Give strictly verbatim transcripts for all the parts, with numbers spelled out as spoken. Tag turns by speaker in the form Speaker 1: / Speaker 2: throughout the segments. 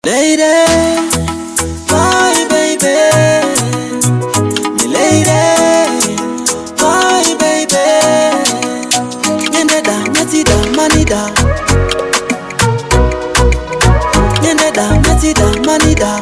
Speaker 1: Lady, my baby, my lady, my baby. Nyende da, nyati da, mani da. Nyende da, nyati da, mani da.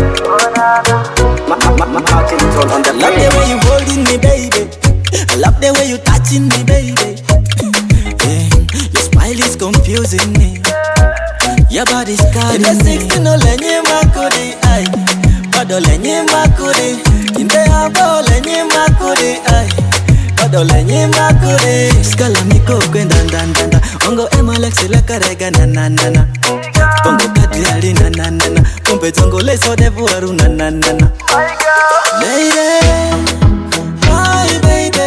Speaker 1: I love the way you holding me, baby. I love the way you touching me, baby. Yeah, your smile is confusing me. Your body's calling me. In the sixteen, no lenye makuri, ay. Bado lenye makuri. In the habo lenye makuri, ay. Bado lenye makuri. Skala miko kwenda ndandanda. Ongo ema lexi leka rega na na na na. Pongo kadriali na na na na. Kumpe zongo leso devu waru na na na na. Lady, my baby.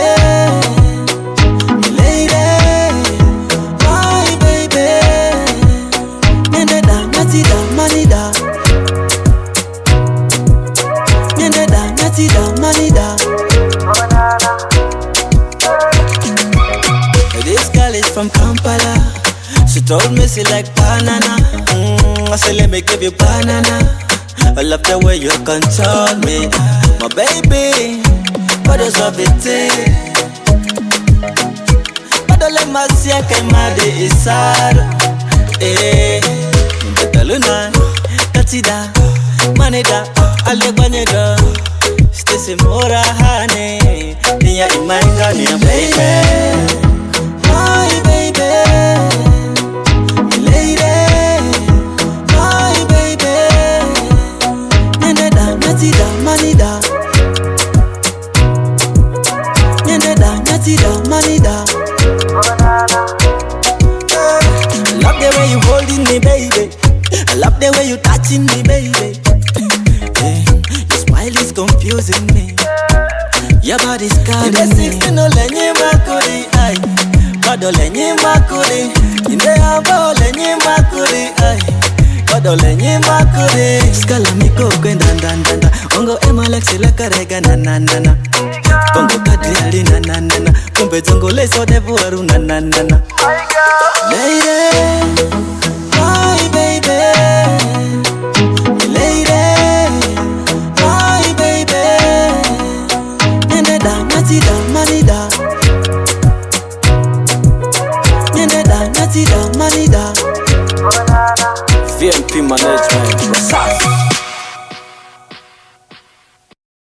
Speaker 1: This girl is from Kampala. She told me she like banana. mm, I said let me give you banana. I love the way you control me, my baby. What is of it? But don't let my see I came out the isar. Eh, Betaluna, Katida, Maneda, Alebanyeda. Stay mora honey, niya imanga niya baby. My baby, my lady, my baby. Nyende da, nyati da, mani da. Nyende da, nyati da, mani da. I love the way you holding me, baby. I love the way you touching me, baby. It's confusing me. Your body's calling me. In the sixteen, no lenye makuri, ay. Bado lenye makuri. In the habo lenye makuri, ay. Bado lenye makuri. Skala miko kwenda ndandanda. Ongo ema lexi leka rega na na na na. Pongo kadriali na na na na. Kumpe zongo leso devu waru na na na na. Lady, my baby. Nyati da, mani da.